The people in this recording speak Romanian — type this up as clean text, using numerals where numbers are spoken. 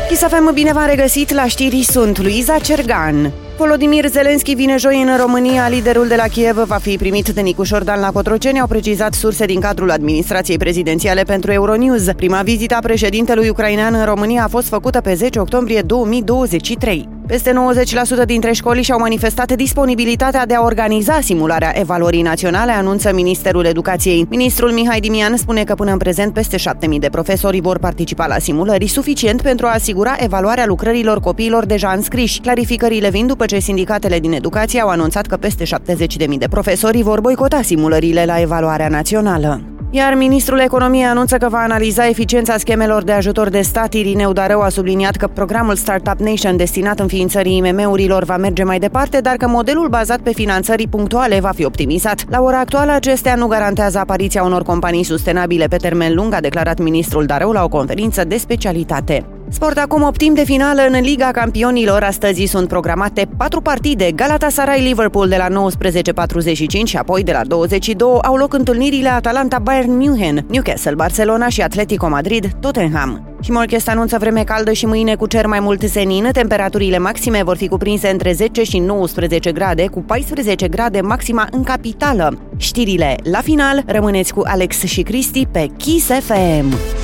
Kiss FM, bine v-am regăsit, la știri sunt Luiza Cergan. Volodymyr Zelensky vine joi în România. Liderul de la Kiev va fi primit de Nicu Șordan la Cotroceni, au precizat surse din cadrul administrației prezidențiale pentru Euronews. Prima vizită a președintelui ucrainean în România a fost făcută pe 10 octombrie 2023. Peste 90% dintre școli și-au manifestat disponibilitatea de a organiza simularea evaluării naționale, anunță Ministerul Educației. Ministrul Mihai Dimian spune că până în prezent peste 7.000 de profesori vor participa la simulări, suficient pentru a asigura evaluarea lucrărilor copiilor deja înscriși. Clarificările vin după ce sindicatele din educație au anunțat că peste 70.000 de profesori vor boicota simulările la evaluarea națională. Iar ministrul economiei anunță că va analiza eficiența schemelor de ajutor de stat. Irineu Darău a subliniat că programul Startup Nation destinat înființării IMM-urilor va merge mai departe, dar că modelul bazat pe finanțări punctuale va fi optimizat. La ora actuală, acestea nu garantează apariția unor companii sustenabile pe termen lung, a declarat ministrul Darău la o conferință de specialitate. Sport acum, optim de finală în Liga Campionilor. Astăzi sunt programate 4 partide. Galatasaray-Liverpool de la 19:45 și apoi de la 22 au loc întâlnirile Atalanta-Bayern München, Newcastle-Barcelona și Atletico Madrid-Tottenham. Himolchest anunță vreme caldă și mâine cu cer mai mult senin. Temperaturile maxime vor fi cuprinse între 10 și 19 grade, cu 14 grade maxima în capitală. Știrile la final, rămâneți cu Alex și Cristi pe Kiss FM.